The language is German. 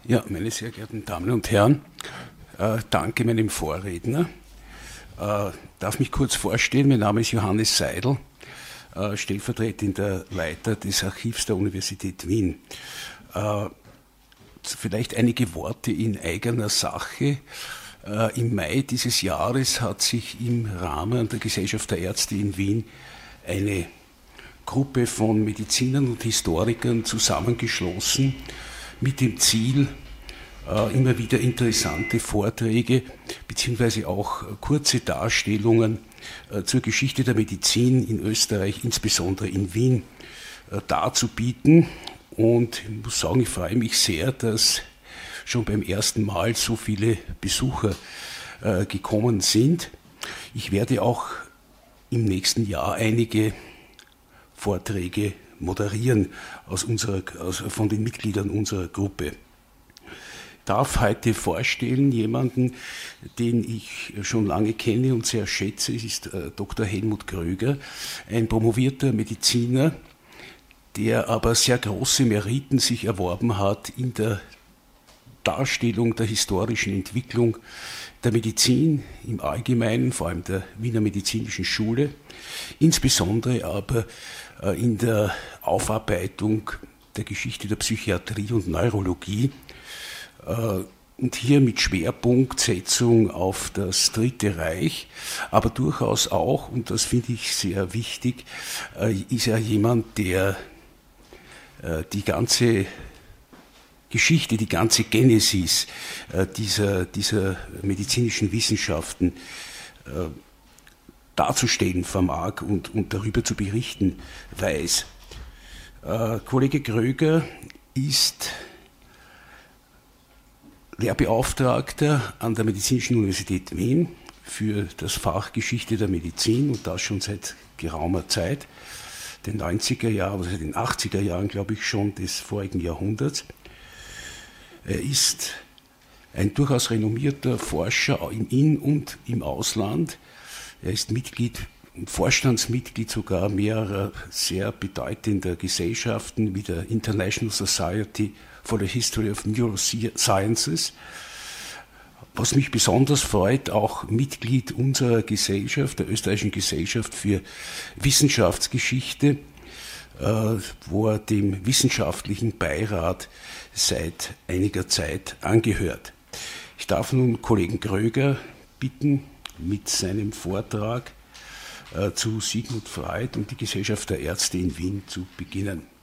Ja, meine sehr geehrten Damen und Herren, danke meinem Vorredner. Darf mich kurz vorstellen, mein Name ist Johannes Seidel, stellvertretender Leiter des Archivs der Universität Wien. Vielleicht einige Worte in eigener Sache. Im Mai dieses Jahres hat sich im Rahmen der Gesellschaft der Ärzte in Wien eine Gruppe von Medizinern und Historikern zusammengeschlossen mit dem Ziel, immer wieder interessante Vorträge beziehungsweise auch kurze Darstellungen zur Geschichte der Medizin in Österreich, insbesondere in Wien, darzubieten. Und ich muss sagen, ich freue mich sehr, dass schon beim ersten Mal so viele Besucher gekommen sind. Ich werde auch im nächsten Jahr einige Vorträge moderieren von den Mitgliedern unserer Gruppe. Ich darf heute vorstellen jemanden, den ich schon lange kenne und sehr schätze. Es ist Dr. Helmut Kröger, ein promovierter Mediziner, der aber sehr große Meriten sich erworben hat in der Darstellung der historischen Entwicklung der Medizin im Allgemeinen, vor allem der Wiener Medizinischen Schule, insbesondere aber in der Aufarbeitung der Geschichte der Psychiatrie und Neurologie und hier mit Schwerpunktsetzung auf das Dritte Reich, aber durchaus auch, und das finde ich sehr wichtig, ist er jemand, der die ganze Geschichte, die ganze Genesis dieser medizinischen Wissenschaften darzustellen vermag und darüber zu berichten weiß. Kollege Kröger ist Lehrbeauftragter an der Medizinischen Universität Wien für das Fach Geschichte der Medizin und das schon seit geraumer Zeit, den 90er Jahren, also den 80er Jahren, glaube ich, schon des vorigen Jahrhunderts. Er ist ein durchaus renommierter Forscher im In- und im Ausland. Er ist Vorstandsmitglied sogar mehrerer sehr bedeutender Gesellschaften wie der International Society for the History of Neurosciences. Was mich besonders freut, auch Mitglied unserer Gesellschaft, der Österreichischen Gesellschaft für Wissenschaftsgeschichte, wo er dem wissenschaftlichen Beirat seit einiger Zeit angehört. Ich darf nun Kollegen Kröger bitten, mit seinem Vortrag zu Sigmund Freud und die Gesellschaft der Ärzte in Wien zu beginnen.